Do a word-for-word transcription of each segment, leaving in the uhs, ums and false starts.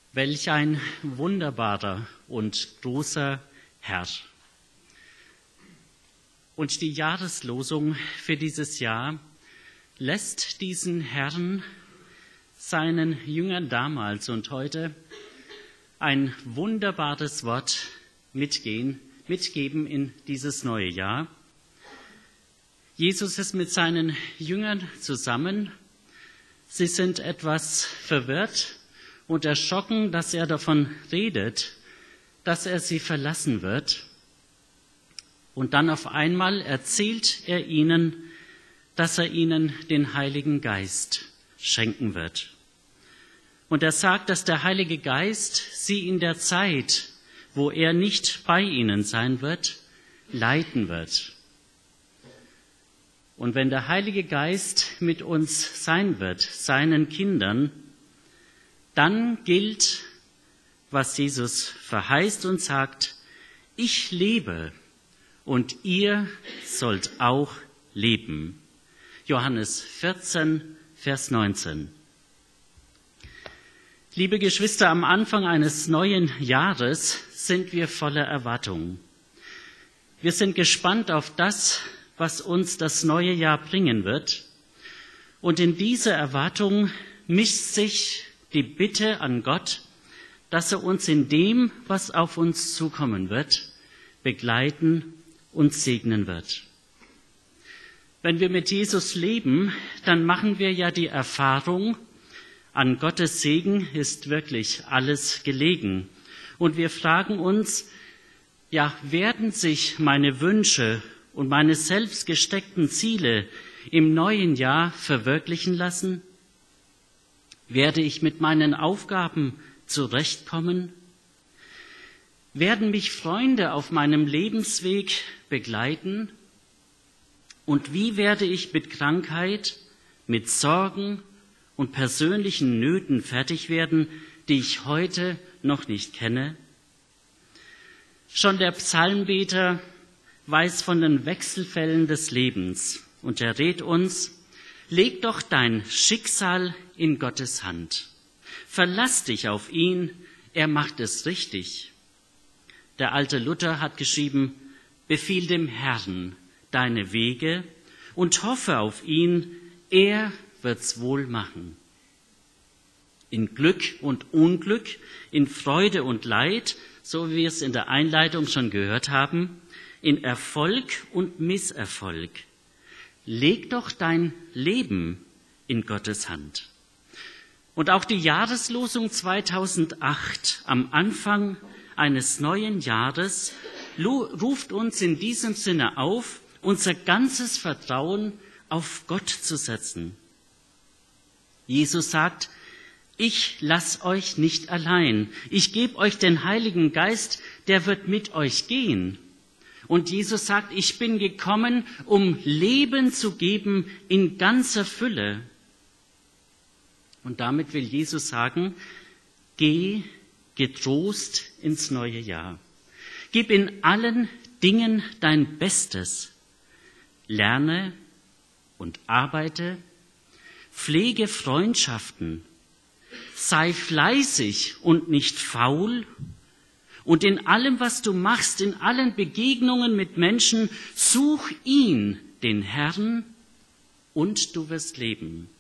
Welch ein wunderbarer und großer Herr. Und die Jahreslosung für dieses Jahr lässt diesen Herrn seinen Jüngern damals und heute ein wunderbares Wort mitgehen, mitgeben in dieses neue Jahr. Jesus ist mit seinen Jüngern zusammen. Sie sind etwas verwirrt und erschrocken, dass er davon redet, dass er sie verlassen wird. Und dann auf einmal erzählt er ihnen, dass er ihnen den Heiligen Geist schenken wird. Und er sagt, dass der Heilige Geist sie in der Zeit, wo er nicht bei ihnen sein wird, leiten wird. Und wenn der Heilige Geist mit uns sein wird, seinen Kindern, dann gilt, was Jesus verheißt und sagt: Ich lebe und ihr sollt auch leben. Johannes vierzehn, Vers neunzehn. Liebe Geschwister, am Anfang eines neuen Jahres sind wir voller Erwartung. Wir sind gespannt auf das, was uns das neue Jahr bringen wird. Und in dieser Erwartung mischt sich die Bitte an Gott, dass er uns in dem, was auf uns zukommen wird, begleiten und segnen wird. Wenn wir mit Jesus leben, dann machen wir ja die Erfahrung, an Gottes Segen ist wirklich alles gelegen. Und wir fragen uns, ja, werden sich meine Wünsche und meine selbst gesteckten Ziele im neuen Jahr verwirklichen lassen? Werde ich mit meinen Aufgaben zurechtkommen? Werden mich Freunde auf meinem Lebensweg begleiten? Und wie werde ich mit Krankheit, mit Sorgen und persönlichen Nöten fertig werden, die ich heute noch nicht kenne? Schon der Psalmbeter weiß von den Wechselfällen des Lebens und er rät uns: Leg doch dein Schicksal in Gottes Hand. Verlass dich auf ihn, er macht es richtig. Der alte Luther hat geschrieben: Befiehl dem Herrn deine Wege und hoffe auf ihn, er wird's wohl machen. In Glück und Unglück, in Freude und Leid, so wie wir es in der Einleitung schon gehört haben, in Erfolg und Misserfolg. Leg doch dein Leben in Gottes Hand. Und auch die Jahreslosung zweitausendacht am Anfang eines neuen Jahres ruft uns in diesem Sinne auf, unser ganzes Vertrauen auf Gott zu setzen. Jesus sagt: Ich lass euch nicht allein. Ich gebe euch den Heiligen Geist, der wird mit euch gehen. Und Jesus sagt: Ich bin gekommen, um Leben zu geben in ganzer Fülle. Und damit will Jesus sagen: Geh getrost ins neue Jahr. Gib in allen Dingen dein Bestes. Lerne und arbeite. Pflege Freundschaften. Sei fleißig und nicht faul. Und in allem, was du machst, in allen Begegnungen mit Menschen, such ihn, den Herrn, und du wirst leben.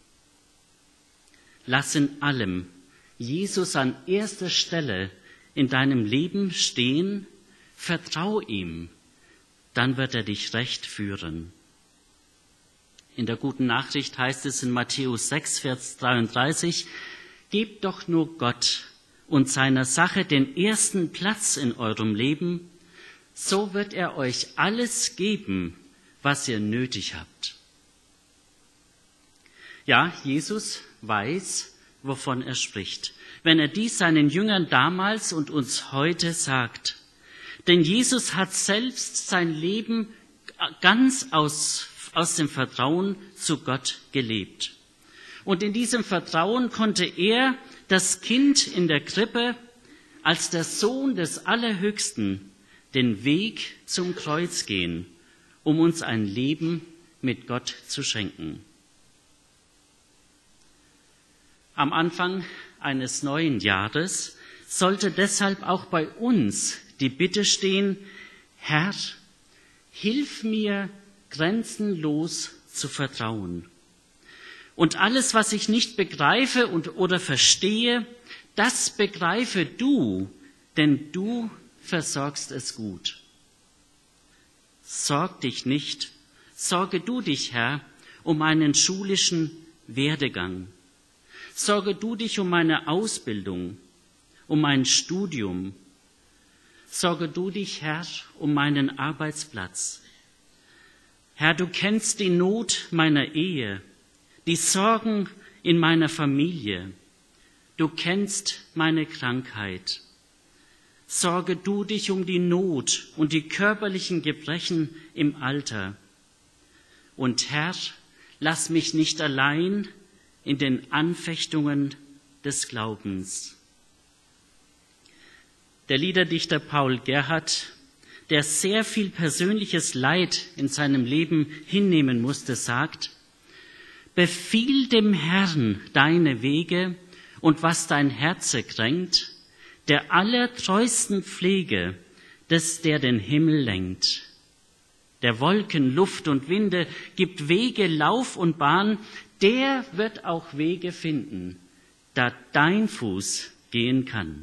Lass in allem Jesus an erster Stelle in deinem Leben stehen, vertrau ihm, dann wird er dich recht führen. In der guten Nachricht heißt es in Matthäus sechs, Vers dreiunddreißig, gebt doch nur Gott und seiner Sache den ersten Platz in eurem Leben, so wird er euch alles geben, was ihr nötig habt. Ja, Jesus weiß, wovon er spricht, wenn er dies seinen Jüngern damals und uns heute sagt. Denn Jesus hat selbst sein Leben ganz aus, aus dem Vertrauen zu Gott gelebt. Und in diesem Vertrauen konnte er, das Kind in der Krippe, als der Sohn des Allerhöchsten, den Weg zum Kreuz gehen, um uns ein Leben mit Gott zu schenken. Am Anfang eines neuen Jahres sollte deshalb auch bei uns die Bitte stehen: Herr, hilf mir, grenzenlos zu vertrauen. Und alles, was ich nicht begreife und, oder verstehe, das begreife du, denn du versorgst es gut. Sorg dich nicht, sorge du dich, Herr, um meinen schulischen Werdegang. Sorge du dich um meine Ausbildung, um mein Studium. Sorge du dich, Herr, um meinen Arbeitsplatz. Herr, du kennst die Not meiner Ehe, die Sorgen in meiner Familie. Du kennst meine Krankheit. Sorge du dich um die Not und die körperlichen Gebrechen im Alter. Und Herr, lass mich nicht allein in den Anfechtungen des Glaubens. Der Liederdichter Paul Gerhardt, der sehr viel persönliches Leid in seinem Leben hinnehmen musste, sagt: Befiehl dem Herrn deine Wege und was dein Herze kränkt, der allertreusten Pflege, des der den Himmel lenkt. Der Wolken, Luft und Winde gibt Wege, Lauf und Bahn, der wird auch Wege finden, da dein Fuß gehen kann.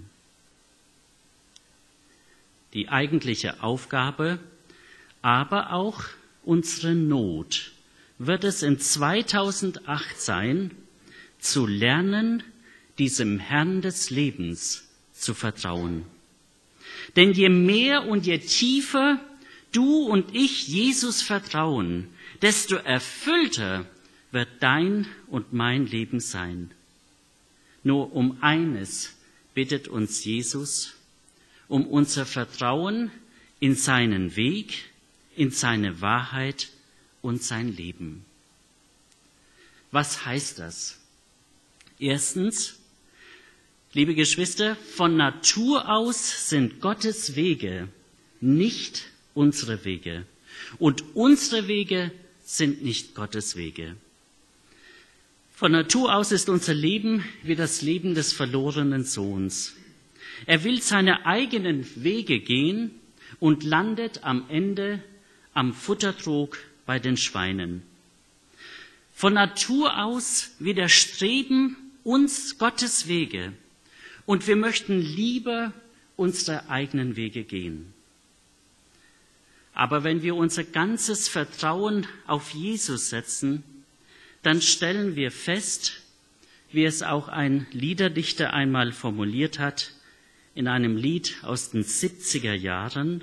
Die eigentliche Aufgabe, aber auch unsere Not wird es in zweitausendacht sein, zu lernen, diesem Herrn des Lebens zu vertrauen. Denn je mehr und je tiefer du und ich Jesus vertrauen, desto erfüllter wird dein und mein Leben sein. Nur um eines bittet uns Jesus: um unser Vertrauen in seinen Weg, in seine Wahrheit und sein Leben. Was heißt das? Erstens, liebe Geschwister, von Natur aus sind Gottes Wege nicht unsere Wege. Und unsere Wege sind nicht Gottes Wege. Von Natur aus ist unser Leben wie das Leben des verlorenen Sohns. Er will seine eigenen Wege gehen und landet am Ende am Futtertrog bei den Schweinen. Von Natur aus widerstreben uns Gottes Wege und wir möchten lieber unsere eigenen Wege gehen. Aber wenn wir unser ganzes Vertrauen auf Jesus setzen, dann stellen wir fest, wie es auch ein Liederdichter einmal formuliert hat, in einem Lied aus den siebziger Jahren: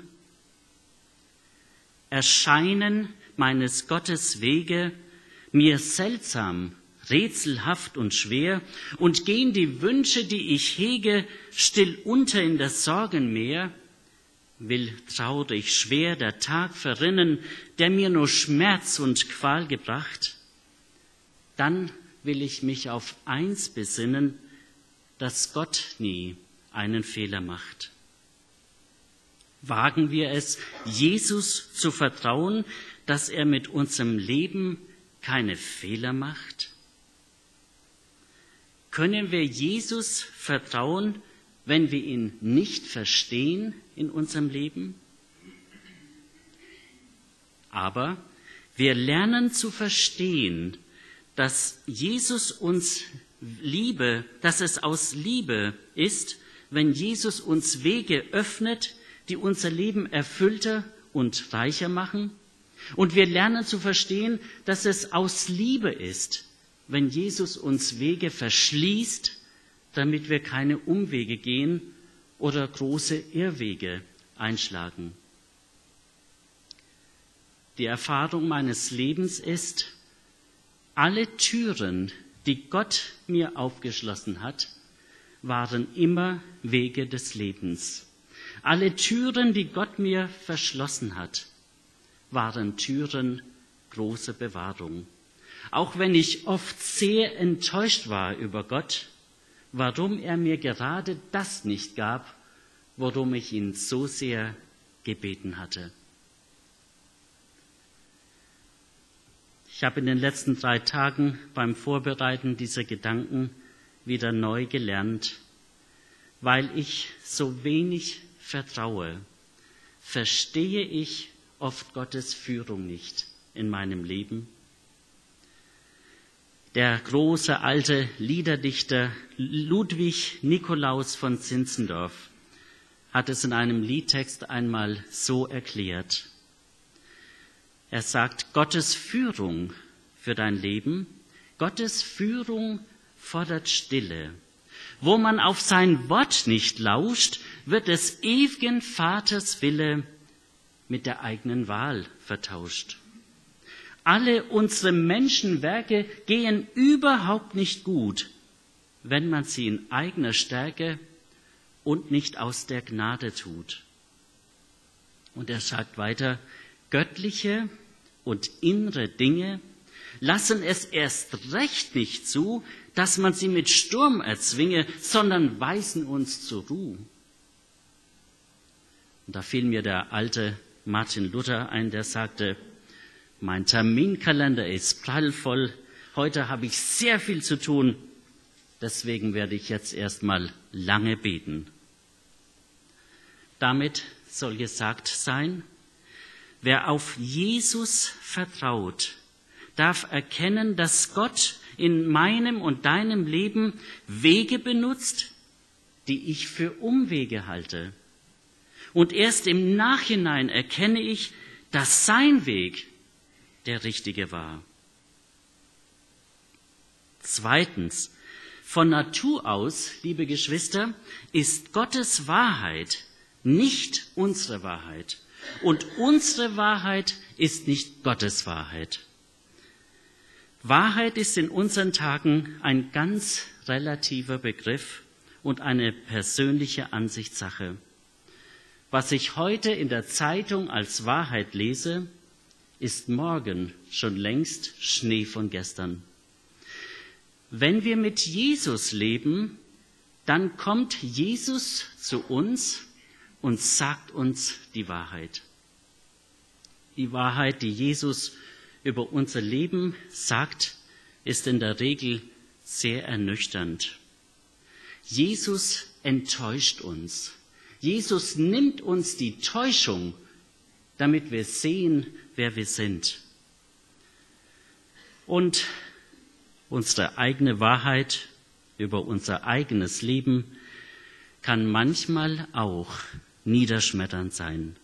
Erscheinen meines Gottes Wege mir seltsam, rätselhaft und schwer, und gehen die Wünsche, die ich hege, still unter in das Sorgenmeer, will traurig schwer der Tag verrinnen, der mir nur Schmerz und Qual gebracht, dann will ich mich auf eins besinnen, dass Gott nie einen Fehler macht. Wagen wir es, Jesus zu vertrauen, dass er mit unserem Leben keine Fehler macht? Können wir Jesus vertrauen, wenn wir ihn nicht verstehen in unserem Leben? Aber wir lernen zu verstehen, dass Jesus uns Liebe, dass es aus Liebe ist, wenn Jesus uns Wege öffnet, die unser Leben erfüllter und reicher machen. Und wir lernen zu verstehen, dass es aus Liebe ist, wenn Jesus uns Wege verschließt, damit wir keine Umwege gehen oder große Irrwege einschlagen. Die Erfahrung meines Lebens ist: alle Türen, die Gott mir aufgeschlossen hat, waren immer Wege des Lebens. Alle Türen, die Gott mir verschlossen hat, waren Türen großer Bewahrung. Auch wenn ich oft sehr enttäuscht war über Gott, warum er mir gerade das nicht gab, worum ich ihn so sehr gebeten hatte. Ich habe in den letzten drei Tagen beim Vorbereiten dieser Gedanken wieder neu gelernt, weil ich so wenig vertraue, verstehe ich oft Gottes Führung nicht in meinem Leben. Der große alte Liederdichter Ludwig Nikolaus von Zinzendorf hat es in einem Liedtext einmal so erklärt. Er sagt, Gottes Führung für dein Leben, Gottes Führung fordert Stille. Wo man auf sein Wort nicht lauscht, wird des ewigen Vaters Wille mit der eigenen Wahl vertauscht. Alle unsere Menschenwerke gehen überhaupt nicht gut, wenn man sie in eigener Stärke und nicht aus der Gnade tut. Und er sagt weiter, göttliche und innere Dinge lassen es erst recht nicht zu, dass man sie mit Sturm erzwinge, sondern weisen uns zur Ruhe. Und da fiel mir der alte Martin Luther ein, der sagte, mein Terminkalender ist prallvoll, heute habe ich sehr viel zu tun, deswegen werde ich jetzt erstmal lange beten. Damit soll gesagt sein, wer auf Jesus vertraut, darf erkennen, dass Gott in meinem und deinem Leben Wege benutzt, die ich für Umwege halte. Und erst im Nachhinein erkenne ich, dass sein Weg der richtige war. Zweitens, von Natur aus, liebe Geschwister, ist Gottes Wahrheit nicht unsere Wahrheit. Und unsere Wahrheit ist nicht Gottes Wahrheit. Wahrheit ist in unseren Tagen ein ganz relativer Begriff und eine persönliche Ansichtssache. Was ich heute in der Zeitung als Wahrheit lese, ist morgen schon längst Schnee von gestern. Wenn wir mit Jesus leben, dann kommt Jesus zu uns und sagt uns die Wahrheit. Die Wahrheit, die Jesus über unser Leben sagt, ist in der Regel sehr ernüchternd. Jesus enttäuscht uns. Jesus nimmt uns die Täuschung, damit wir sehen, wer wir sind. Und unsere eigene Wahrheit über unser eigenes Leben kann manchmal auch niederschmetternd sein.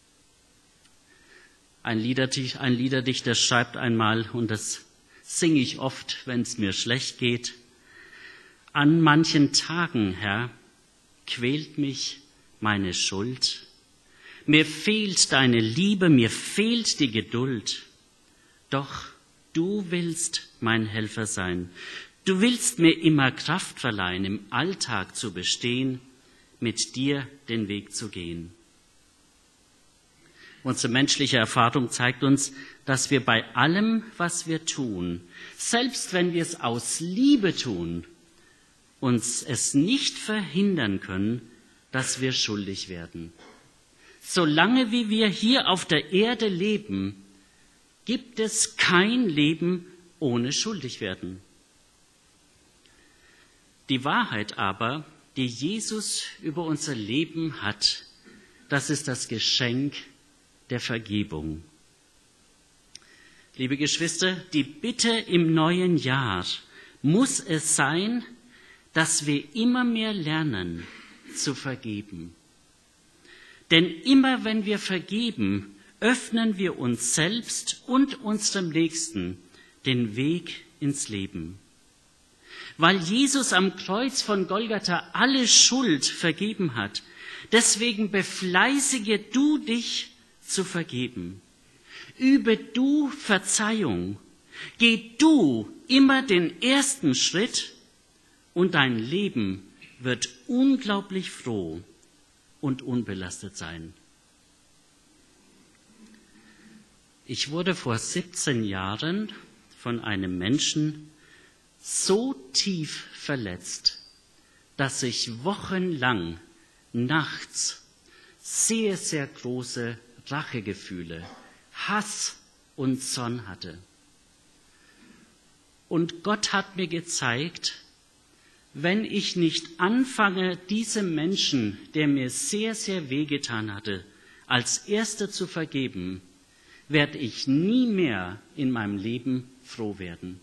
Ein Liederdichter, ein Liederdichter schreibt einmal, und das singe ich oft, wenn es mir schlecht geht, an manchen Tagen, Herr, quält mich meine Schuld. Mir fehlt deine Liebe, mir fehlt die Geduld. Doch du willst mein Helfer sein. Du willst mir immer Kraft verleihen, im Alltag zu bestehen, mit dir den Weg zu gehen. Unsere menschliche Erfahrung zeigt uns, dass wir bei allem, was wir tun, selbst wenn wir es aus Liebe tun, uns es nicht verhindern können, dass wir schuldig werden. Solange wie wir hier auf der Erde leben, gibt es kein Leben ohne Schuldigwerden. Die Wahrheit aber, die Jesus über unser Leben hat, das ist das Geschenk der Vergebung. Liebe Geschwister, die Bitte im neuen Jahr muss es sein, dass wir immer mehr lernen zu vergeben. Denn immer wenn wir vergeben, öffnen wir uns selbst und unserem Nächsten den Weg ins Leben. Weil Jesus am Kreuz von Golgatha alle Schuld vergeben hat, deswegen befleißige du dich zu vergeben. Übe du Verzeihung. Geh du immer den ersten Schritt und dein Leben wird unglaublich froh und unbelastet sein. Ich wurde vor siebzehn Jahren von einem Menschen so tief verletzt, dass ich wochenlang nachts sehr, sehr große Rachegefühle, Hass und Zorn hatte. Und Gott hat mir gezeigt, wenn ich nicht anfange, diesem Menschen, der mir sehr, sehr wehgetan hatte, als Erster zu vergeben, werde ich nie mehr in meinem Leben froh werden.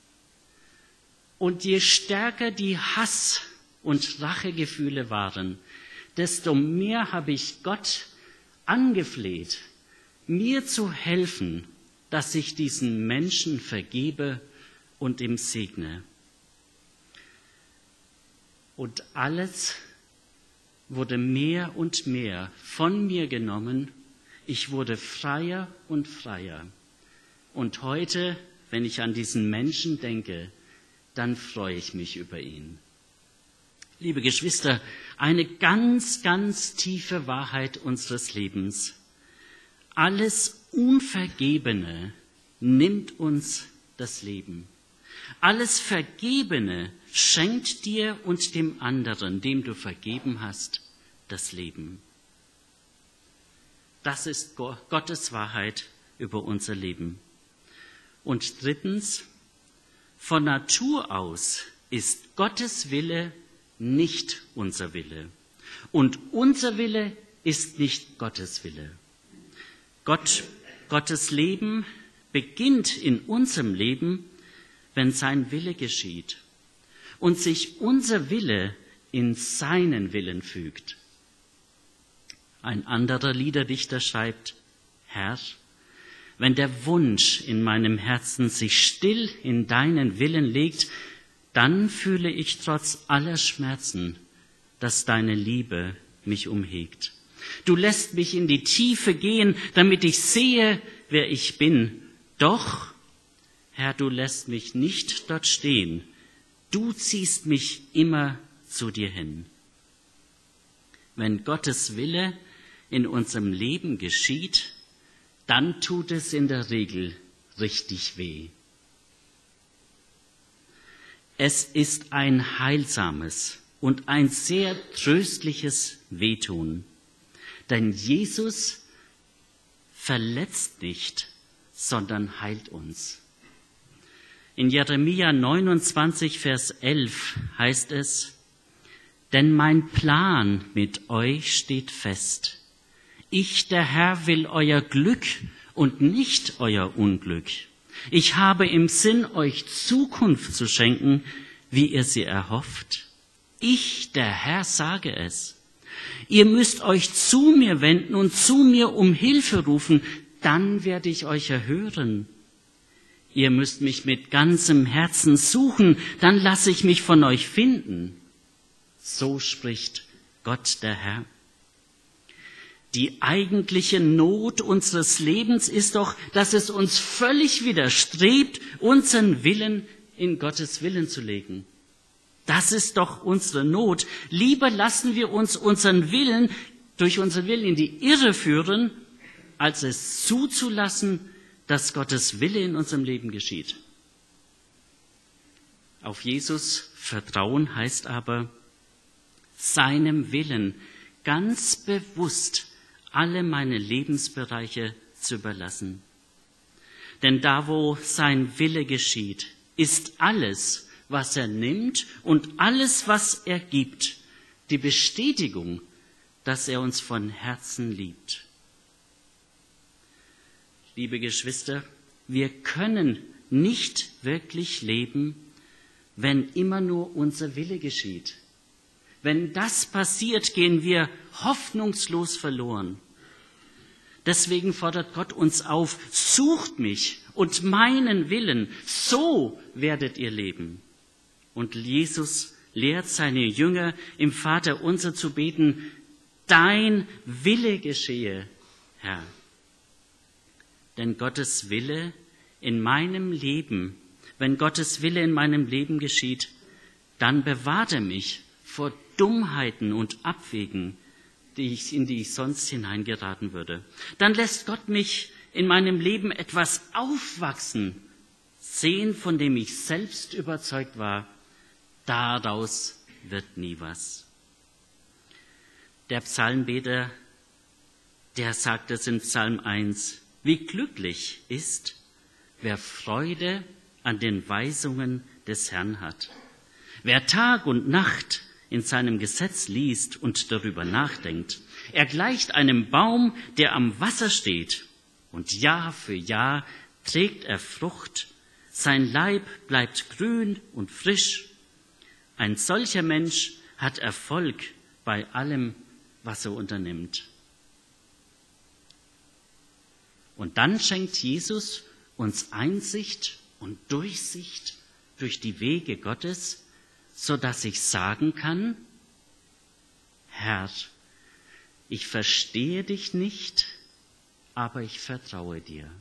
Und je stärker die Hass- und Rachegefühle waren, desto mehr habe ich Gott angefleht, mir zu helfen, dass ich diesen Menschen vergebe und ihm segne. Und alles wurde mehr und mehr von mir genommen. Ich wurde freier und freier. Und heute, wenn ich an diesen Menschen denke, dann freue ich mich über ihn. Liebe Geschwister, eine ganz, ganz tiefe Wahrheit unseres Lebens. Alles Unvergebene nimmt uns das Leben. Alles Vergebene schenkt dir und dem anderen, dem du vergeben hast, das Leben. Das ist Gottes Wahrheit über unser Leben. Und drittens, von Natur aus ist Gottes Wille nicht unser Wille. Und unser Wille ist nicht Gottes Wille. Gott, Gottes Leben beginnt in unserem Leben, wenn sein Wille geschieht und sich unser Wille in seinen Willen fügt. Ein anderer Liederdichter schreibt, Herr, wenn der Wunsch in meinem Herzen sich still in deinen Willen legt, dann fühle ich trotz aller Schmerzen, dass deine Liebe mich umhegt. Du lässt mich in die Tiefe gehen, damit ich sehe, wer ich bin. Doch, Herr, du lässt mich nicht dort stehen. Du ziehst mich immer zu dir hin. Wenn Gottes Wille in unserem Leben geschieht, dann tut es in der Regel richtig weh. Es ist ein heilsames und ein sehr tröstliches Wehtun. Denn Jesus verletzt nicht, sondern heilt uns. In Jeremia neunundzwanzig, Vers elf heißt es, denn mein Plan mit euch steht fest. Ich, der Herr, will euer Glück und nicht euer Unglück. Ich habe im Sinn, euch Zukunft zu schenken, wie ihr sie erhofft. Ich, der Herr, sage es. Ihr müsst euch zu mir wenden und zu mir um Hilfe rufen, dann werde ich euch erhören. Ihr müsst mich mit ganzem Herzen suchen, dann lasse ich mich von euch finden. So spricht Gott der Herr. Die eigentliche Not unseres Lebens ist doch, dass es uns völlig widerstrebt, unseren Willen in Gottes Willen zu legen. Das ist doch unsere Not. Lieber lassen wir uns unseren Willen, durch unseren Willen in die Irre führen, als es zuzulassen, dass Gottes Wille in unserem Leben geschieht. Auf Jesus vertrauen heißt aber, seinem Willen ganz bewusst alle meine Lebensbereiche zu überlassen. Denn da, wo sein Wille geschieht, ist alles, was er nimmt und alles, was er gibt, die Bestätigung, dass er uns von Herzen liebt. Liebe Geschwister, wir können nicht wirklich leben, wenn immer nur unser Wille geschieht. Wenn das passiert, gehen wir hoffnungslos verloren. Deswegen fordert Gott uns auf, sucht mich und meinen Willen, so werdet ihr leben. Und Jesus lehrt seine Jünger im Vaterunser zu beten, dein Wille geschehe, Herr. Denn Gottes Wille in meinem Leben, wenn Gottes Wille in meinem Leben geschieht, dann bewahrt er mich vor Dummheiten und Abwegen, die ich, in die ich sonst hineingeraten würde. Dann lässt Gott mich in meinem Leben etwas aufwachsen, sehen, von dem ich selbst überzeugt war, daraus wird nie was. Der Psalmbeter, der sagt es in Psalm eins, wie glücklich ist, wer Freude an den Weisungen des Herrn hat. Wer Tag und Nacht in seinem Gesetz liest und darüber nachdenkt, er gleicht einem Baum, der am Wasser steht, und Jahr für Jahr trägt er Frucht, sein Leib bleibt grün und frisch. Ein solcher Mensch hat Erfolg bei allem, was er unternimmt. Und dann schenkt Jesus uns Einsicht und Durchsicht durch die Wege Gottes, so dass ich sagen kann: Herr, ich verstehe dich nicht, aber ich vertraue dir.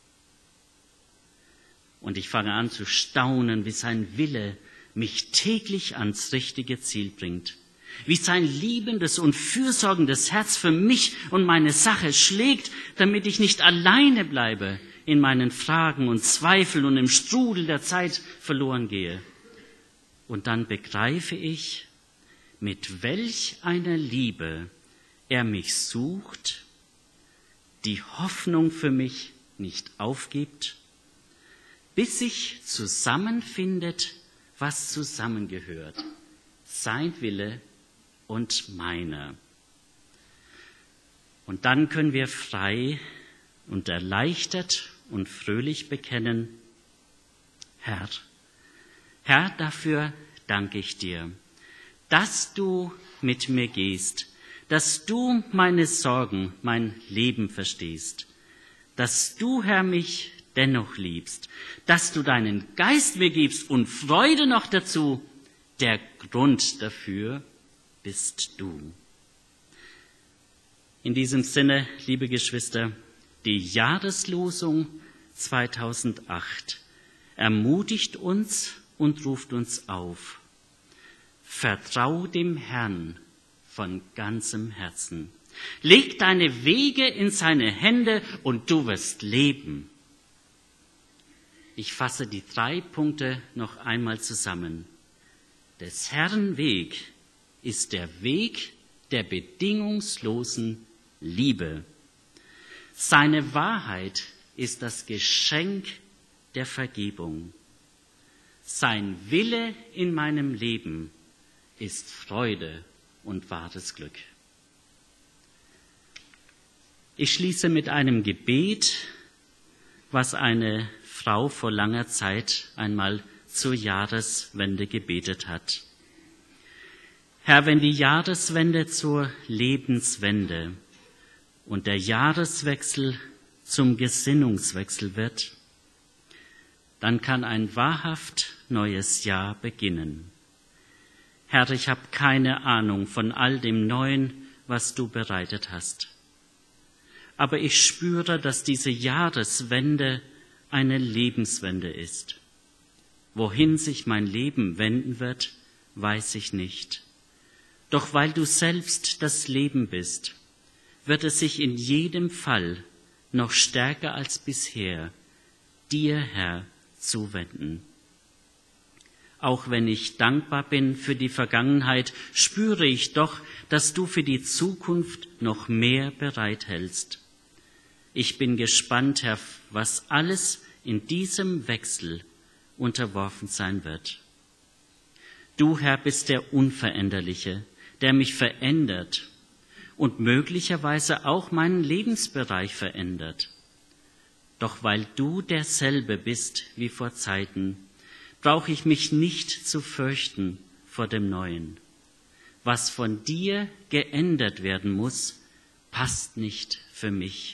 Und ich fange an zu staunen, wie sein Wille mich täglich ans richtige Ziel bringt, wie sein liebendes und fürsorgendes Herz für mich und meine Sache schlägt, damit ich nicht alleine bleibe in meinen Fragen und Zweifeln und im Strudel der Zeit verloren gehe. Und dann begreife ich, mit welch einer Liebe er mich sucht, die Hoffnung für mich nicht aufgibt, bis sich zusammenfindet, was zusammengehört, sein Wille und meiner. Und dann können wir frei und erleichtert und fröhlich bekennen: Herr, Herr, dafür danke ich dir, dass du mit mir gehst, dass du meine Sorgen, mein Leben verstehst, dass du, Herr, mich dennoch liebst, dass du deinen Geist mir gibst und Freude noch dazu. Der Grund dafür bist du. In diesem Sinne, liebe Geschwister, die Jahreslosung zweitausendacht ermutigt uns und ruft uns auf: Vertrau dem Herrn von ganzem Herzen. Leg deine Wege in seine Hände und du wirst leben. Ich fasse die drei Punkte noch einmal zusammen. Des Herrn Weg ist der Weg der bedingungslosen Liebe. Seine Wahrheit ist das Geschenk der Vergebung. Sein Wille in meinem Leben ist Freude und wahres Glück. Ich schließe mit einem Gebet, was eine Frau vor langer Zeit einmal zur Jahreswende gebetet hat. Herr, wenn die Jahreswende zur Lebenswende und der Jahreswechsel zum Gesinnungswechsel wird, dann kann ein wahrhaft neues Jahr beginnen. Herr, ich habe keine Ahnung von all dem Neuen, was du bereitet hast. Aber ich spüre, dass diese Jahreswende eine Lebenswende ist. Wohin sich mein Leben wenden wird, weiß ich nicht. Doch weil du selbst das Leben bist, wird es sich in jedem Fall noch stärker als bisher dir, Herr, zuwenden. Auch wenn ich dankbar bin für die Vergangenheit, spüre ich doch, dass du für die Zukunft noch mehr bereithältst. Ich bin gespannt, Herr, was alles in diesem Wechsel unterworfen sein wird. Du, Herr, bist der Unveränderliche, der mich verändert und möglicherweise auch meinen Lebensbereich verändert. Doch weil du derselbe bist wie vor Zeiten, brauche ich mich nicht zu fürchten vor dem Neuen. Was von dir geändert werden muss, passt nicht für mich.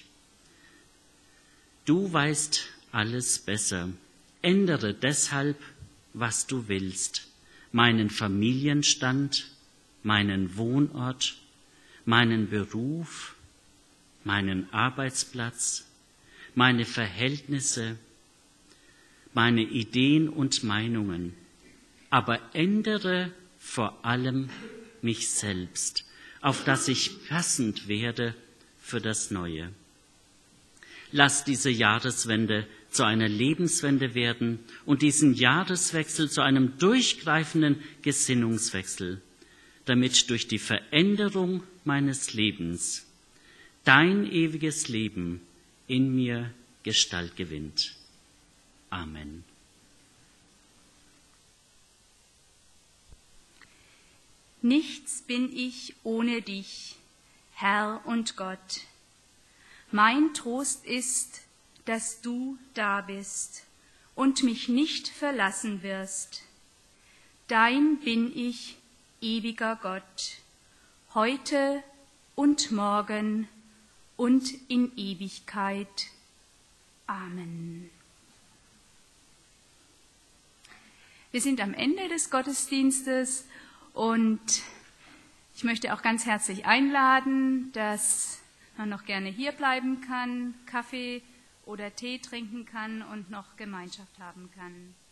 Du weißt alles besser. Ändere deshalb, was du willst. Meinen Familienstand, meinen Wohnort, meinen Beruf, meinen Arbeitsplatz, meine Verhältnisse, meine Ideen und Meinungen. Aber ändere vor allem mich selbst, auf dass ich passend werde für das Neue. Lass diese Jahreswende zu einer Lebenswende werden und diesen Jahreswechsel zu einem durchgreifenden Gesinnungswechsel, damit durch die Veränderung meines Lebens dein ewiges Leben in mir Gestalt gewinnt. Amen. Nichts bin ich ohne dich, Herr und Gott. Mein Trost ist, dass du da bist und mich nicht verlassen wirst. Dein bin ich, ewiger Gott, heute und morgen und in Ewigkeit. Amen. Wir sind am Ende des Gottesdienstes und ich möchte auch ganz herzlich einladen, dass man noch gerne hier bleiben kann, Kaffee oder Tee trinken kann und noch Gemeinschaft haben kann.